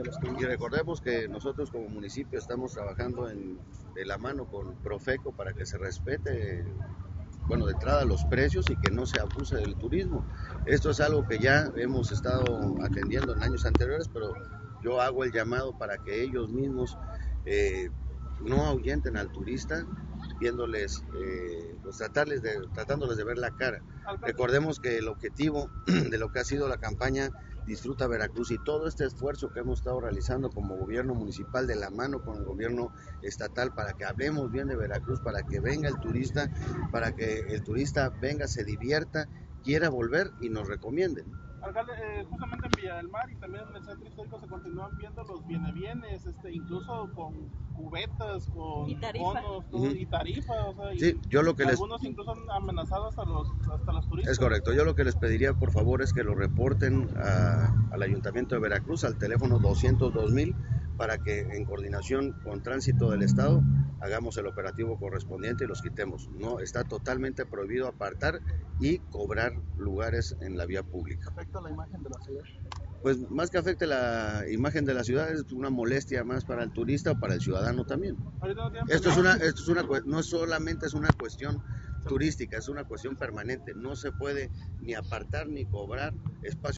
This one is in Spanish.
los Y turistas. recordemos que nosotros como municipio estamos trabajando de la mano con Profeco para que se respete, bueno, de entrada los precios y que no se abuse del turismo. Esto es algo que ya hemos estado atendiendo en años anteriores, pero yo hago el llamado para que ellos mismos eh, no ahuyenten al turista, viéndoles, pues tratándoles de ver la cara. Recordemos que el objetivo de lo que ha sido la campaña Disfruta Veracruz y todo este esfuerzo que hemos estado realizando como gobierno municipal de la mano con el gobierno estatal para que hablemos bien de Veracruz, para que venga el turista, para que el turista venga, se divierta, quiera volver y nos recomiende. Alcalde, justamente en Villa del Mar y también en el centro histórico se continúan viendo los bienes, incluso con cubetas, con bonos, y tarifa, o sea, y sí, yo lo que algunos incluso han amenazado hasta los turistas. Es correcto, yo lo que les pediría por favor es que lo reporten al Ayuntamiento de Veracruz al teléfono 202,000 para que en coordinación con Tránsito del Estado hagamos el operativo correspondiente y los quitemos. No, está totalmente prohibido apartar y cobrar lugares en la vía pública. ¿Afecta la imagen de la ciudad? Pues más que afecte la imagen de la ciudad, es una molestia más para el turista o para el ciudadano también. No solamente es una cuestión turística, es una cuestión permanente. No se puede ni apartar ni cobrar espacio